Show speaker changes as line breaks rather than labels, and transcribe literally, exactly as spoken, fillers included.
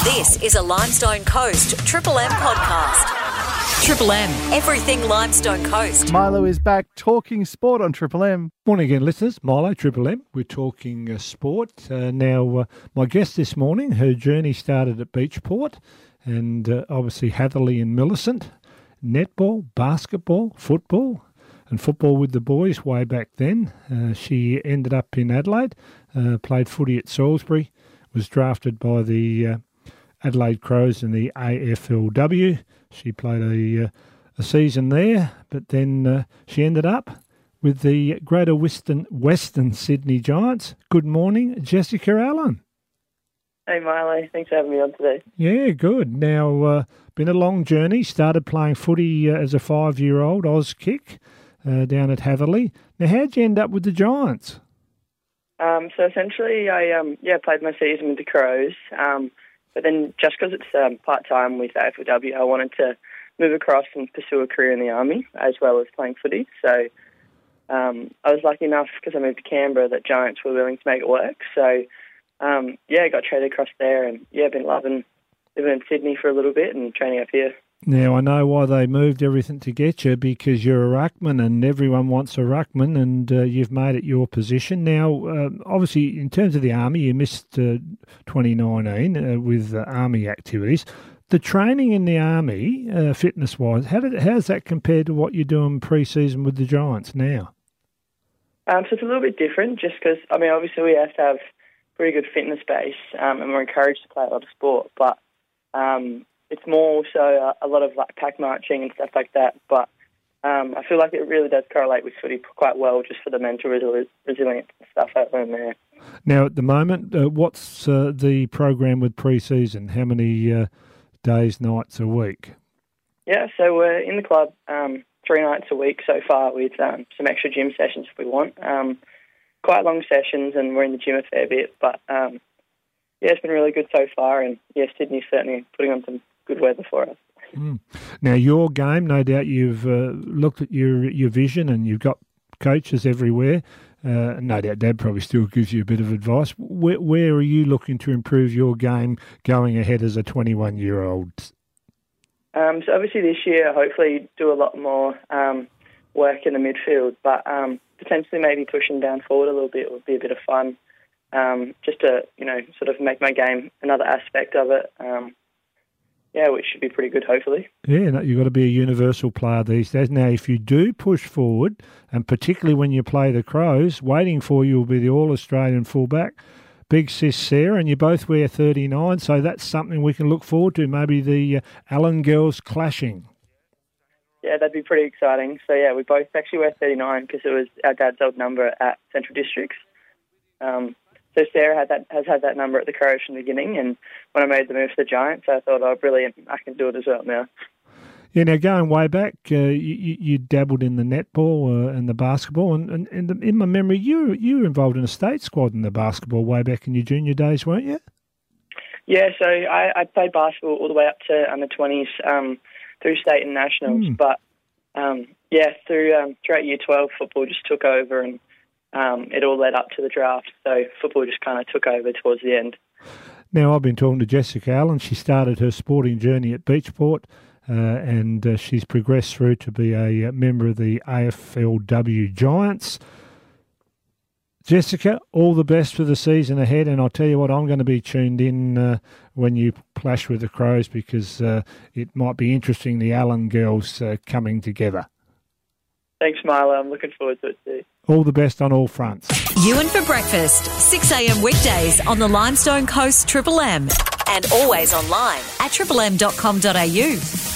This is a Limestone Coast Triple M podcast. Triple M, everything Limestone Coast.
Milo is back talking sport on Triple M.
Morning again, listeners. Milo, Triple M. We're talking uh, sport. Uh, now, uh, my guest this morning, her journey started at Beachport and uh, obviously Hatherley and Millicent. Netball, basketball, football, and football with the boys way back then. Uh, she ended up in Adelaide, uh, played footy at Salisbury, was drafted by the uh, Adelaide Crows in the A F L W. She played a, uh, a season there, but then uh, she ended up with the Greater Western, Western Sydney Giants. Good morning, Jessica Allen.
Hey Milo, thanks for having me on today.
Yeah, good. Now, uh, been a long journey. Started playing footy uh, as a five-year-old, Auskick, uh, down at Hatherley. Now, how'd you end up with the Giants?
Um, so essentially, I um, yeah played my season with the Crows, um, but then just because it's um, part-time with A F L W, I wanted to move across and pursue a career in the Army as well as playing footy. So um, I was lucky enough, because I moved to Canberra, that Giants were willing to make it work. So um, yeah, I got traded across there, and yeah, been loving living in Sydney for a little bit and training up here.
Now, I know why they moved everything to get you, because you're a ruckman and everyone wants a ruckman, and uh, you've made it your position. Now, uh, obviously, in terms of the Army, you missed uh, twenty nineteen uh, with uh, Army activities. The training in the Army, uh, fitness-wise, how did, how's that compared to what you're doing pre-season with the Giants now?
Um, so it's a little bit different, just because, I mean, obviously we have to have pretty good fitness base, um, and we're encouraged to play a lot of sport, but um, it's more so a, a lot of like pack marching and stuff like that. But um, I feel like it really does correlate with footy quite well, just for the mental resi- resilience and stuff I learned there.
Now, at the moment, uh, what's uh, the program with pre-season? How many uh, days, nights a week?
Yeah, so we're in the club um, three nights a week so far, with um, some extra gym sessions if we want. Um, quite long sessions, and we're in the gym a fair bit, but um, yeah, it's been really good so far, and yeah, Sydney's certainly putting on some good weather for us.
Mm. Now, your game, no doubt you've uh, looked at your your vision, and you've got coaches everywhere. Uh, no doubt Dad probably still gives you a bit of advice. Where, where are you looking to improve your game going ahead as a twenty-one-year-old?
Um, so obviously this year, hopefully do a lot more um, work in the midfield, but um, potentially maybe pushing down forward a little bit would be a bit of fun, um, just to, you know, sort of make my game another aspect of it. Um, yeah, which should be pretty good, hopefully.
Yeah, no, you've got to be a universal player these days. Now, if you do push forward, and particularly when you play the Crows, waiting for you will be the All-Australian fullback, Big Sis Sarah, and you both wear thirty-nine, so that's something we can look forward to, maybe the uh, Allen girls clashing.
Yeah, that'd be pretty exciting. So, yeah, we both actually wear thirty-nine because it was our dad's old number at Central Districts. Um, so Sarah had that, has had that number at the Crows from the beginning, and when I made the move to the Giants, I thought, oh, brilliant, I can do it as well now.
Yeah, now going way back, uh, you, you dabbled in the netball uh, and the basketball, and, and, and the, in my memory, you you were involved in a state squad in the basketball way back in your junior days, weren't you?
Yeah, so I, I played basketball all the way up to under twenties um, through state and nationals, mm. but um, yeah, through um, throughout year twelve, football just took over, and um, it all led up to the draft, so football just kind of took over towards the end.
Now, I've been talking to Jessica Allen. She started her sporting journey at Beachport, uh, and uh, she's progressed through to be a member of the A F L W Giants. Jessica, all the best for the season ahead, and I'll tell you what, I'm going to be tuned in uh, when you clash with the Crows, because uh, it might be interesting, the Allen girls uh, coming together.
Thanks, Milo. I'm looking forward to it too.
All the best on all fronts.
Ewan for breakfast, six a.m. weekdays on the Limestone Coast Triple M, and always online at triple m dot com dot a u.